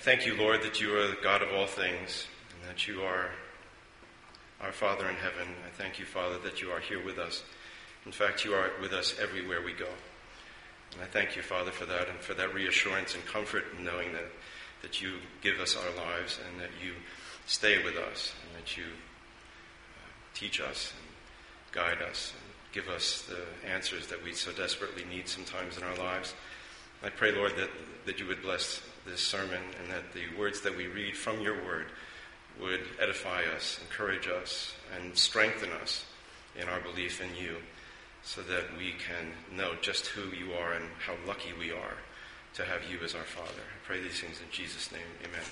thank you, Lord, that you are the God of all things, and that you are our Father in heaven. I thank you, Father, that you are here with us. In fact, you are with us everywhere we go. And I thank you, Father, for that, and for that reassurance and comfort in knowing that you give us our lives, and that you stay with us, and that you teach us and guide us and give us the answers that we so desperately need sometimes in our lives. I pray, Lord, that you would bless this sermon, and that the words that we read from your word would edify us, encourage us, and strengthen us in our belief in you, so that we can know just who you are and how lucky we are to have you as our Father. I pray these things in Jesus' name. Amen.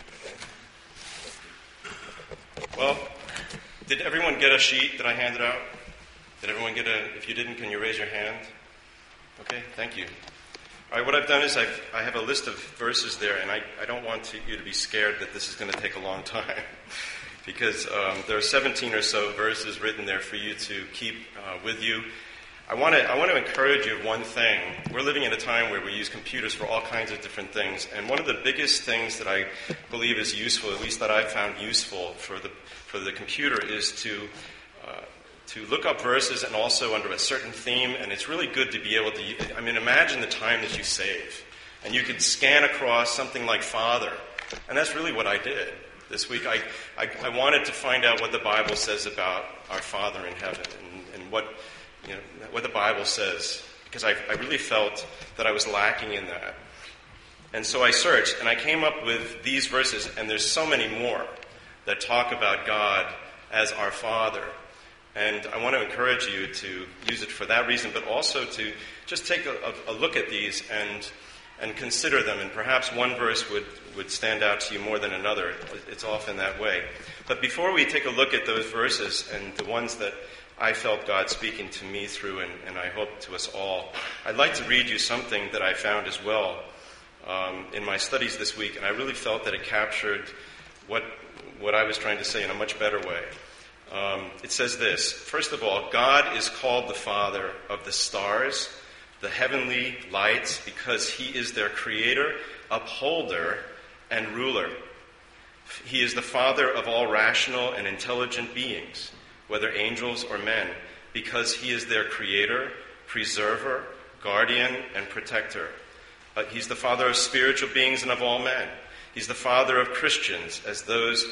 Well, did everyone get a sheet that I handed out? Did everyone get if you didn't, can you raise your hand? Okay, thank you. All right, what I've done is I have a list of verses there, and I don't want you to be scared that this is going to take a long time, because there are 17 or so verses written there for you to keep with you. I want to encourage you of one thing. We're living in a time where we use computers for all kinds of different things, and one of the biggest things that I believe is useful, at least that I've found useful for the computer, is to look up verses and also under a certain theme, and it's really good to be able to, imagine the time that you save. And you could scan across something like Father, and that's really what I did this week. I wanted to find out what the Bible says about our Father in heaven, and what the Bible says, because I really felt that I was lacking in that. And so I searched, and I came up with these verses, and there's so many more that talk about God as our Father. And I want to encourage you to use it for that reason, but also to just take a look at these and consider them. And perhaps one verse would stand out to you more than another. It's often that way. But before we take a look at those verses and the ones that I felt God speaking to me through, and I hope to us all, I'd like to read you something that I found as well in my studies this week. And I really felt that it captured what I was trying to say in a much better way. It says this: first of all, God is called the Father of the stars, the heavenly lights, because he is their creator, upholder, and ruler. He is the Father of all rational and intelligent beings, whether angels or men, because he is their creator, preserver, guardian, and protector. He's the Father of spiritual beings and of all men. He's the Father of Christians, as those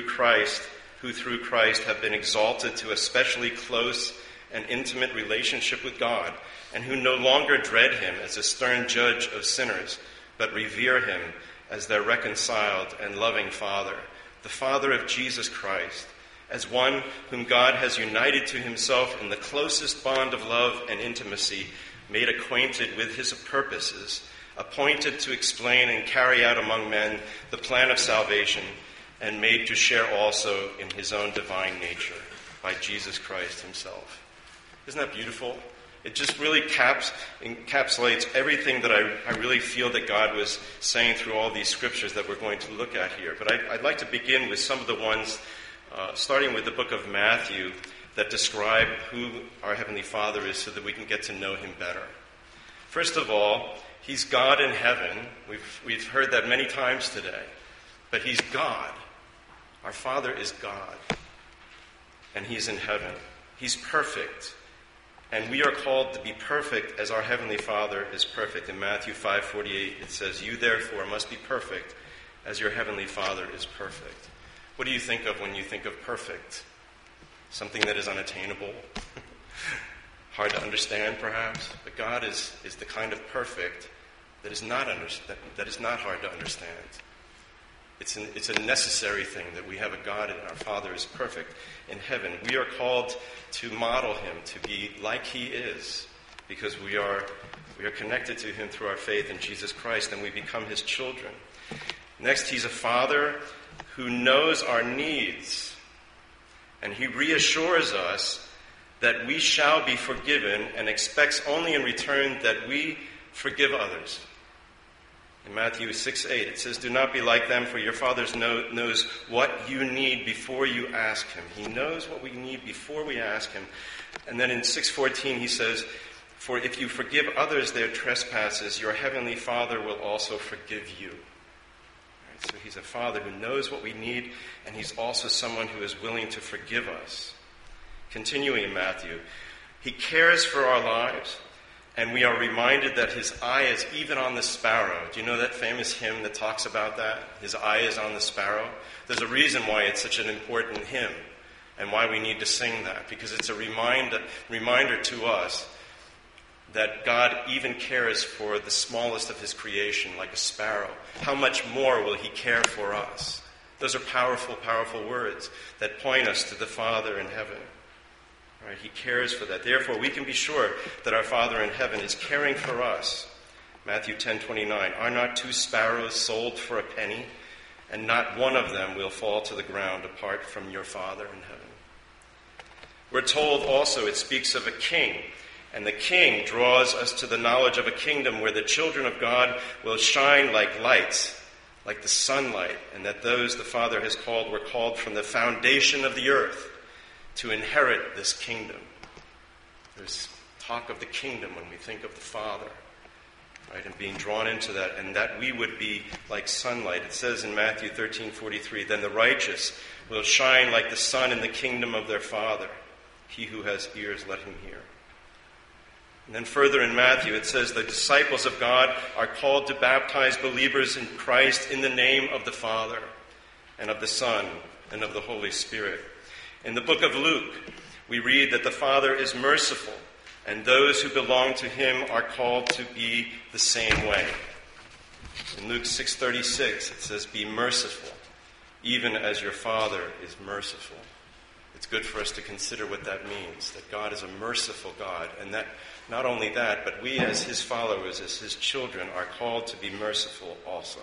who through Christ have been exalted to a specially close and intimate relationship with God, and who no longer dread him as a stern judge of sinners, but revere him as their reconciled and loving Father, the Father of Jesus Christ, as one whom God has united to himself in the closest bond of love and intimacy, made acquainted with his purposes, appointed to explain and carry out among men the plan of salvation, and made to share also in his own divine nature by Jesus Christ himself. Isn't that beautiful? It just really encapsulates everything that I really feel that God was saying through all these scriptures that we're going to look at here. But I'd like to begin with some of the ones, starting with the book of Matthew, that describe who our Heavenly Father is so that we can get to know him better. First of all, he's God in heaven. We've heard that many times today. But he's God. Our Father is God, and he's in heaven. He's perfect, and we are called to be perfect as our Heavenly Father is perfect. In Matthew 5:48, it says, "You therefore must be perfect as your Heavenly Father is perfect." What do you think of when you think of perfect? Something that is unattainable? Hard to understand, perhaps? But God is the kind of perfect that is not hard to understand. It's a necessary thing that we have a God and our Father is perfect in heaven. We are called to model him, to be like he is, because we are connected to him through our faith in Jesus Christ, and we become his children. Next, he's a Father who knows our needs, and he reassures us that we shall be forgiven and expects only in return that we forgive others. In Matthew 6:8, it says, "Do not be like them, for your Father knows what you need before you ask him." He knows what we need before we ask him. And then in 6:14, he says, "For if you forgive others their trespasses, your heavenly Father will also forgive you." Right, so He's a Father who knows what we need, and He's also someone who is willing to forgive us. Continuing in Matthew, He cares for our lives, and we are reminded that His eye is even on the sparrow. Do you know that famous hymn that talks about that? His eye is on the sparrow. There's a reason why it's such an important hymn and why we need to sing that, because it's a reminder to us that God even cares for the smallest of His creation, like a sparrow. How much more will He care for us? Those are powerful, powerful words that point us to the Father in heaven. Right? He cares for that. Therefore, we can be sure that our Father in heaven is caring for us. Matthew 10:29, are not 2 sparrows sold for a penny, and not one of them will fall to the ground apart from your Father in heaven? We're told also it speaks of a king, and the king draws us to the knowledge of a kingdom where the children of God will shine like lights, like the sunlight, and that those the Father has called were called from the foundation of the earth to inherit this kingdom. There's talk of the kingdom when we think of the Father, right, and being drawn into that, and that we would be like sunlight. It says in Matthew 13:43, then the righteous will shine like the sun in the kingdom of their Father. He who has ears, let him hear. And then further in Matthew, it says the disciples of God are called to baptize believers in Christ in the name of the Father and of the Son and of the Holy Spirit. In the book of Luke, we read that the Father is merciful, and those who belong to Him are called to be the same way. In Luke 6:36, it says, be merciful, even as your Father is merciful. It's good for us to consider what that means, that God is a merciful God, and that not only that, but we as His followers, as His children, are called to be merciful also.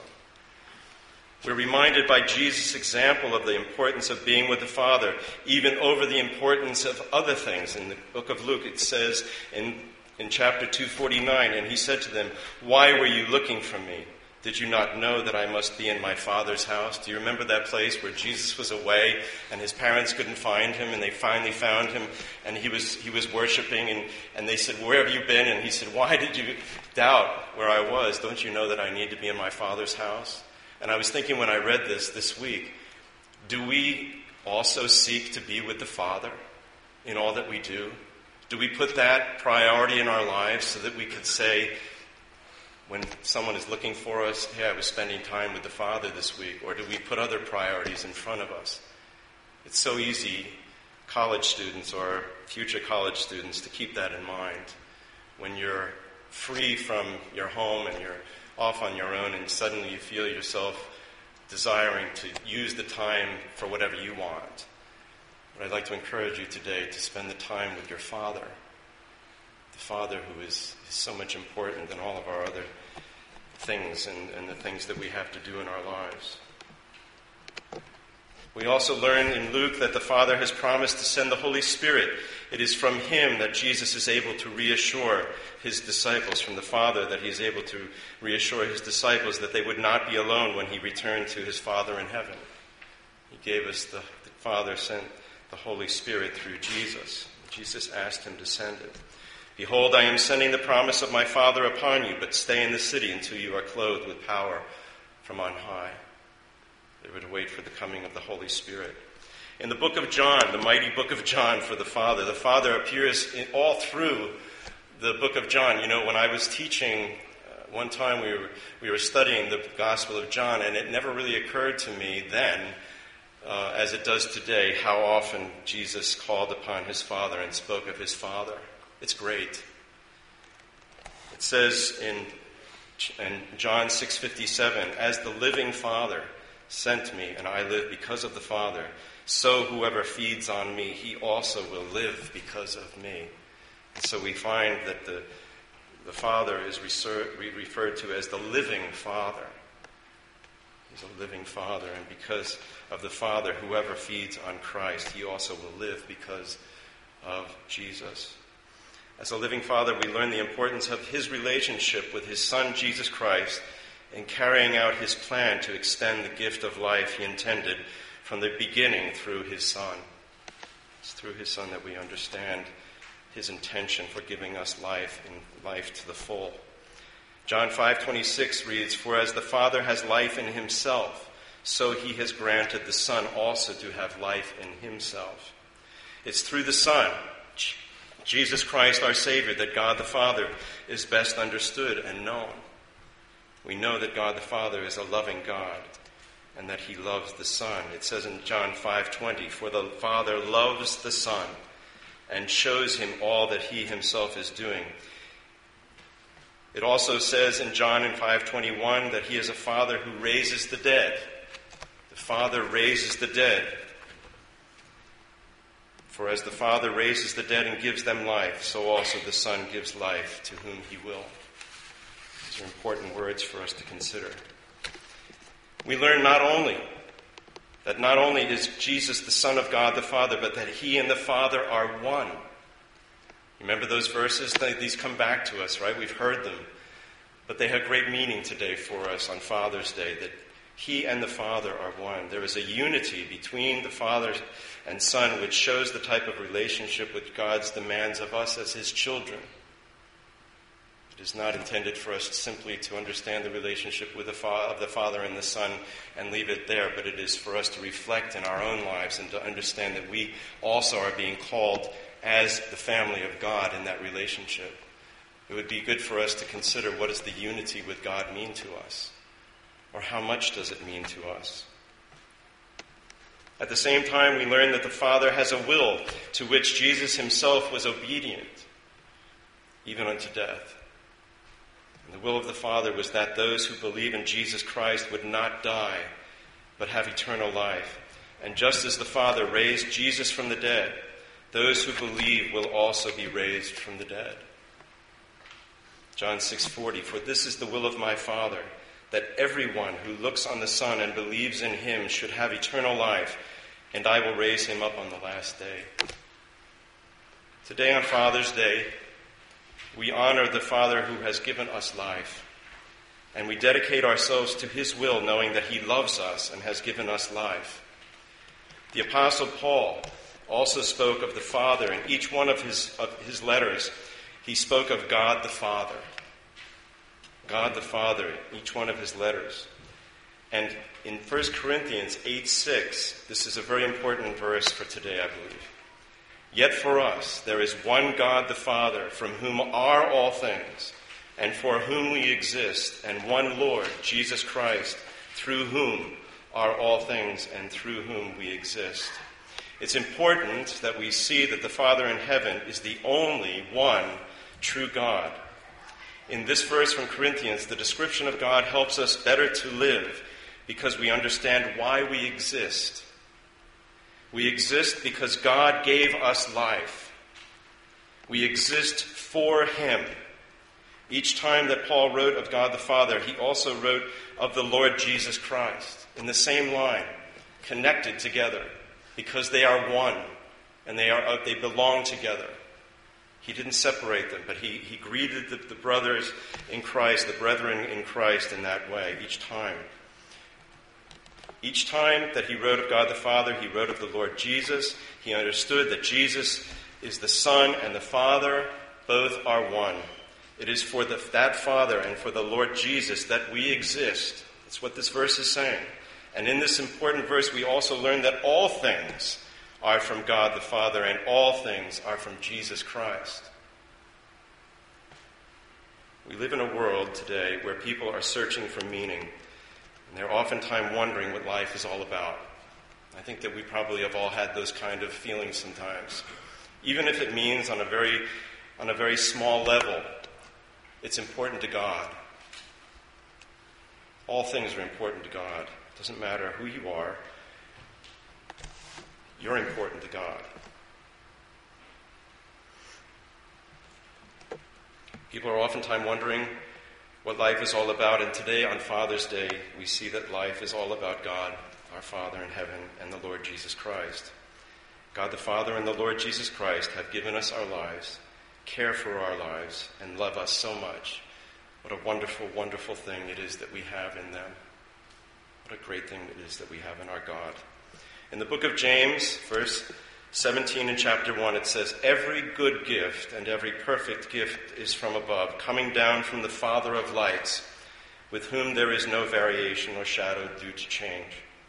We're reminded by Jesus' example of the importance of being with the Father, even over the importance of other things. In the book of Luke, it says in chapter 249, and He said to them, why were you looking for me? Did you not know that I must be in my Father's house? Do you remember that place where Jesus was away and His parents couldn't find Him, and they finally found Him, and he was worshiping, and they said, where have you been? And He said, why did you doubt where I was? Don't you know that I need to be in my Father's house? And I was thinking when I read this week, do we also seek to be with the Father in all that we do? Do we put that priority in our lives so that we could say, when someone is looking for us, hey, I was spending time with the Father this week? Or do we put other priorities in front of us? It's so easy, college students or future college students, to keep that in mind. When you're free from your home and you're off on your own and suddenly you feel yourself desiring to use the time for whatever you want. But I'd like to encourage you today to spend the time with your Father. The Father who is so much important than all of our other things and the things that we have to do in our lives. We also learn in Luke that the Father has promised to send the Holy Spirit. It is from Him that Jesus is able to reassure His disciples, from the Father that He is able to reassure His disciples that they would not be alone when He returned to His Father in heaven. He gave us, the Father sent the Holy Spirit through Jesus. Jesus asked Him to send it. Behold, I am sending the promise of my Father upon you, but stay in the city until you are clothed with power from on high. They were to wait for the coming of the Holy Spirit. In the book of John, the mighty book of John for the Father appears all through the book of John. You know, when I was teaching, one time we were studying the Gospel of John, and it never really occurred to me then, as it does today, how often Jesus called upon His Father and spoke of His Father. It's great. It says in John 6:57, as the living Father sent me, and I live because of the Father, so whoever feeds on me, he also will live because of me. And so we find that the Father is referred to as the living Father. He's a living Father, and because of the Father, whoever feeds on Christ, he also will live because of Jesus. As a living Father, we learn the importance of His relationship with His Son, Jesus Christ, in carrying out His plan to extend the gift of life He intended from the beginning through His Son. It's through His Son that we understand His intention for giving us life, and life to the full. John 5:26 reads, for as the Father has life in Himself, so he has granted the Son also to have life in himself. It's through the Son, Jesus Christ our Savior, that God the Father is best understood and known. We know that God the Father is a loving God and that he loves the Son. It says in John 5:20, "For the Father loves the Son and shows him all that he himself is doing." It also says in John 5:21 that he is a Father who raises the dead. The Father raises the dead. For as the Father raises the dead and gives them life, so also the Son gives life to whom he will. These are important words for us to consider. We learn not only is Jesus the Son of God the Father, but that he and the Father are one. Remember those verses? These come back to us, right? We've heard them. But they have great meaning today for us on Father's Day, that he and the Father are one. There is a unity between the Father and Son which shows the type of relationship which God demands of us as his children. It is not intended for us simply to understand the relationship of the Father and the Son and leave it there, but it is for us to reflect in our own lives and to understand that we also are being called as the family of God in that relationship. It would be good for us to consider, what does the unity with God mean to us? Or how much does it mean to us? At the same time, we learn that the Father has a will to which Jesus himself was obedient, even unto death. And the will of the Father was that those who believe in Jesus Christ would not die, but have eternal life. And just as the Father raised Jesus from the dead, those who believe will also be raised from the dead. John 6:40, "For this is the will of my Father, that everyone who looks on the Son and believes in him should have eternal life, and I will raise him up on the last day." Today on Father's Day, we honor the Father who has given us life, and we dedicate ourselves to his will, knowing that he loves us and has given us life. The Apostle Paul also spoke of the Father. In each one of his letters, he spoke of God the Father. God the Father, in each one of his letters. And in 1 Corinthians 8:6, this is a very important verse for today, I believe. "Yet for us there is one God the Father, from whom are all things, and for whom we exist, and one Lord, Jesus Christ, through whom are all things, and through whom we exist." It's important that we see that the Father in heaven is the only one true God. In this verse from Corinthians, the description of God helps us better to live because we understand why we exist. We exist because God gave us life. We exist for him. Each time that Paul wrote of God the Father, he also wrote of the Lord Jesus Christ in the same line, connected together, because they are one and they belong together. He didn't separate them, but he greeted the brothers in Christ, the brethren in Christ in that way each time. Each time that he wrote of God the Father, he wrote of the Lord Jesus. He understood that Jesus is the Son and the Father, both are one. It is for that Father and for the Lord Jesus that we exist. That's what this verse is saying. And in this important verse, we also learn that all things are from God the Father, and all things are from Jesus Christ. We live in a world today where people are searching for meaning, and they're oftentimes wondering what life is all about. I think that we probably have all had those kind of feelings sometimes. Even if it means on a very small level, it's important to God. All things are important to God. It doesn't matter who you are. You're important to God. People are oftentimes wondering what life is all about, and today on Father's Day, we see that life is all about God, our Father in heaven, and the Lord Jesus Christ. God the Father and the Lord Jesus Christ have given us our lives, care for our lives, and love us so much. What a wonderful, wonderful thing it is that we have in them. What a great thing it is that we have in our God. In the book of James, verse 17 in chapter 1, it says, "Every good gift and every perfect gift is from above, coming down from the Father of lights, with whom there is no variation or shadow due to change."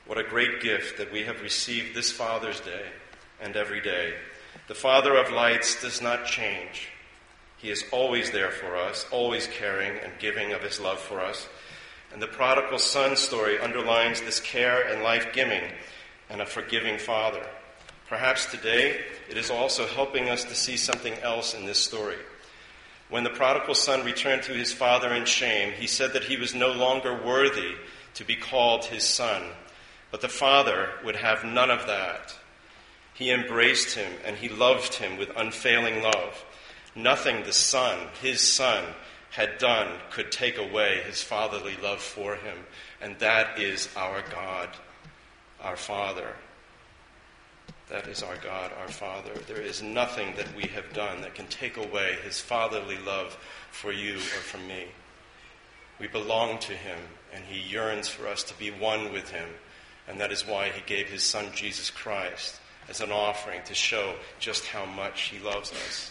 What a great gift that we have received this Father's Day and every day. The Father of lights does not change. He is always there for us, always caring and giving of his love for us. And the prodigal son story underlines this care and life-giving and a forgiving Father. Perhaps today it is also helping us to see something else in this story. When the prodigal son returned to his father in shame, he said that he was no longer worthy to be called his son. But the father would have none of that. He embraced him and he loved him with unfailing love. Nothing the son, his son, had done could take away his fatherly love for him. And that is our God, our Father. That is our God, our Father. There is nothing that we have done that can take away his fatherly love for you or for me. We belong to him, and he yearns for us to be one with him. And that is why he gave his son, Jesus Christ, as an offering to show just how much he loves us.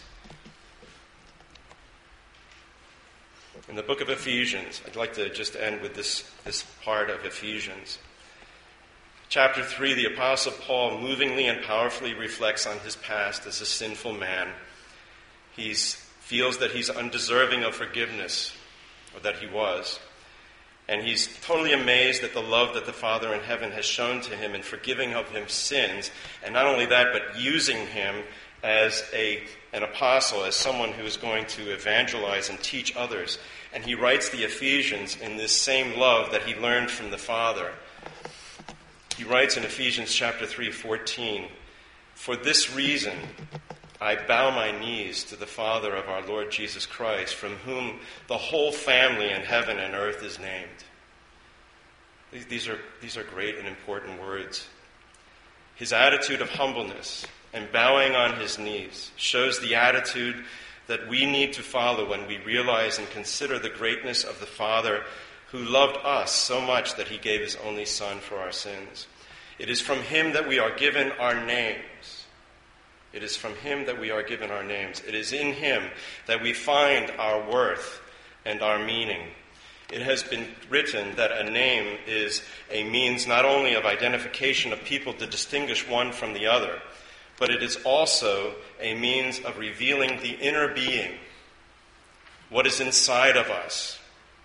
In the book of Ephesians, I'd like to just end with this part of Ephesians. Chapter 3, the Apostle Paul movingly and powerfully reflects on his past as a sinful man. He feels that he's undeserving of forgiveness, or that he was. And he's totally amazed at the love that the Father in heaven has shown to him in forgiving of him sins. And not only that, but using him as an apostle, as someone who is going to evangelize and teach others. And he writes the Ephesians in this same love that he learned from the Father. He writes in Ephesians chapter 3:14, "For this reason I bow my knees to the Father of our Lord Jesus Christ, from whom the whole family in heaven and earth is named." These are great and important words. His attitude of humbleness and bowing on his knees shows the attitude that we need to follow when we realize and consider the greatness of the Father who loved us so much that he gave his only Son for our sins. It is from him that we are given our names. It is from him that we are given our names. It is in him that we find our worth and our meaning. It has been written that a name is a means not only of identification of people to distinguish one from the other, but it is also a means of revealing the inner being, what is inside of us,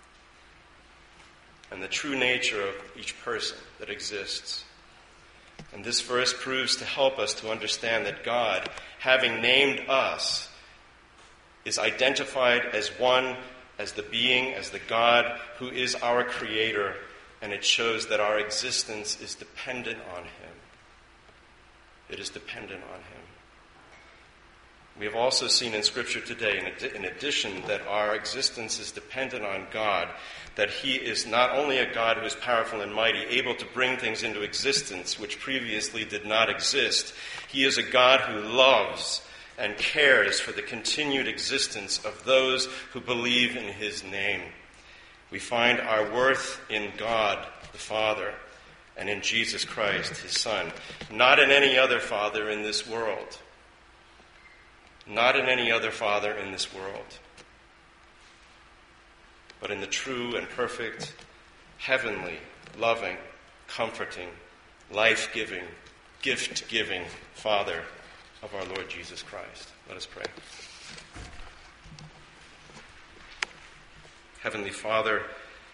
and the true nature of each person that exists. And this verse proves to help us to understand that God, having named us, is identified as one, as the being, as the God who is our Creator, and it shows that our existence is dependent on him. It is dependent on him. We have also seen in Scripture today, in addition, that our existence is dependent on God, that he is not only a God who is powerful and mighty, able to bring things into existence which previously did not exist. He is a God who loves and cares for the continued existence of those who believe in his name. We find our worth in God the Father and in Jesus Christ, his Son, not in any other father in this world. Not in any other father in this world, but in the true and perfect, heavenly, loving, comforting, life-giving, gift-giving Father of our Lord Jesus Christ. Let us pray. Heavenly Father,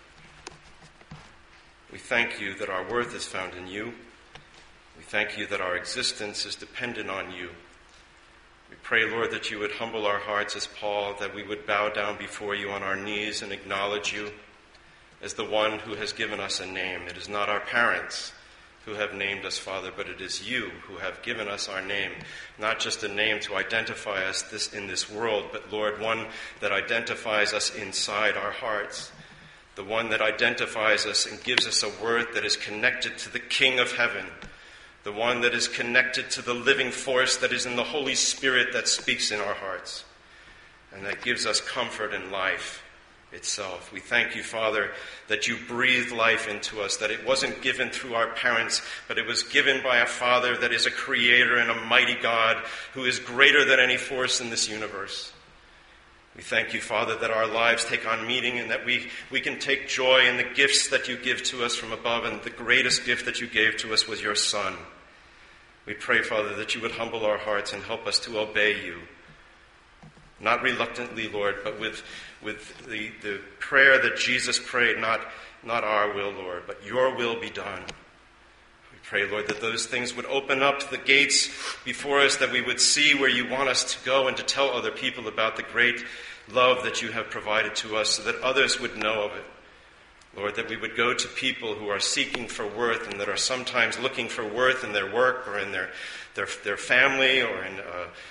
we thank you that our worth is found in you. We thank you that our existence is dependent on you. We pray, Lord, that you would humble our hearts as Paul, that we would bow down before you on our knees and acknowledge you as the one who has given us a name. It is not our parents who have named us, Father, but it is you who have given us our name. Not just a name to identify us in this world, but, Lord, one that identifies us inside our hearts. The one that identifies us and gives us a word that is connected to the King of heaven. The one that is connected to the living force that is in the Holy Spirit that speaks in our hearts and that gives us comfort and life itself. We thank you, Father, that you breathed life into us, that it wasn't given through our parents, but it was given by a Father that is a creator and a mighty God who is greater than any force in this universe. We thank you, Father, that our lives take on meaning and that we can take joy in the gifts that you give to us from above, and the greatest gift that you gave to us was your Son. We pray, Father, that you would humble our hearts and help us to obey you. Not reluctantly, Lord, but with the prayer that Jesus prayed, not our will, Lord, but your will be done. We pray, Lord, that those things would open up the gates before us, that we would see where you want us to go and to tell other people about the great love that you have provided to us so that others would know of it. Lord, that we would go to people who are seeking for worth and that are sometimes looking for worth in their work or in their family or in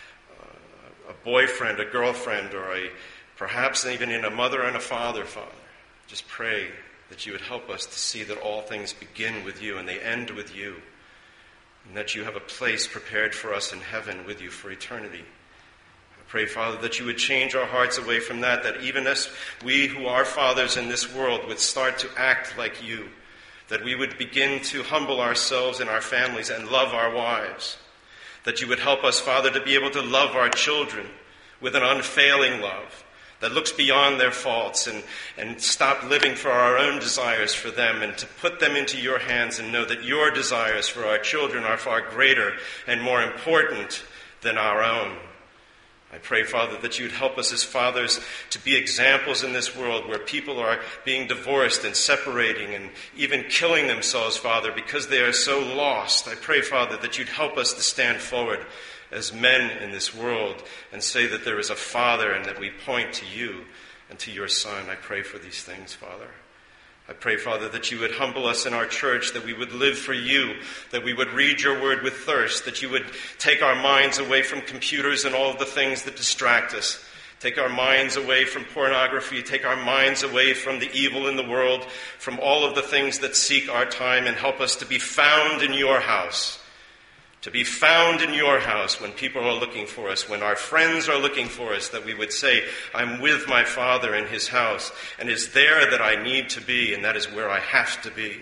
a boyfriend, a girlfriend, or perhaps even in a mother and a father, Father. Just pray that you would help us to see that all things begin with you and they end with you, and that you have a place prepared for us in heaven with you for eternity. I pray, Father, that you would change our hearts away from that even as we who are fathers in this world would start to act like you, that we would begin to humble ourselves and our families and love our wives, that you would help us, Father, to be able to love our children with an unfailing love that looks beyond their faults and stop living for our own desires for them and to put them into your hands and know that your desires for our children are far greater and more important than our own. I pray, Father, that you'd help us as fathers to be examples in this world where people are being divorced and separating and even killing themselves, Father, because they are so lost. I pray, Father, that you'd help us to stand forward as men in this world and say that there is a Father and that we point to you and to your Son. I pray for these things, Father. I pray, Father, that you would humble us in our church, that we would live for you, that we would read your word with thirst, that you would take our minds away from computers and all of the things that distract us. Take our minds away from pornography, take our minds away from the evil in the world, from all of the things that seek our time, and help us to be found in your house. To be found in your house when people are looking for us, when our friends are looking for us, that we would say, I'm with my Father in his house, and it's there that I need to be, and that is where I have to be.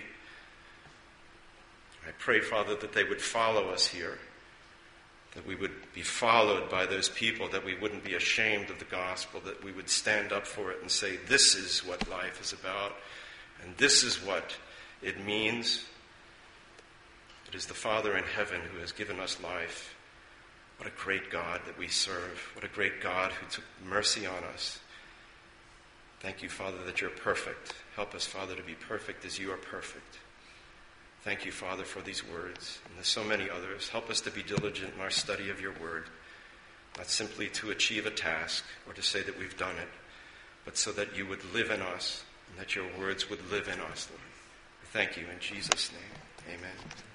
I pray, Father, that they would follow us here, that we would be followed by those people, that we wouldn't be ashamed of the gospel, that we would stand up for it and say, this is what life is about, and this is what it means. It is the Father in heaven who has given us life. What a great God that we serve. What a great God who took mercy on us. Thank you, Father, that you're perfect. Help us, Father, to be perfect as you are perfect. Thank you, Father, for these words. And there's so many others. Help us to be diligent in our study of your word. Not simply to achieve a task or to say that we've done it, but so that you would live in us and that your words would live in us, Lord. We thank you in Jesus' name. Amen.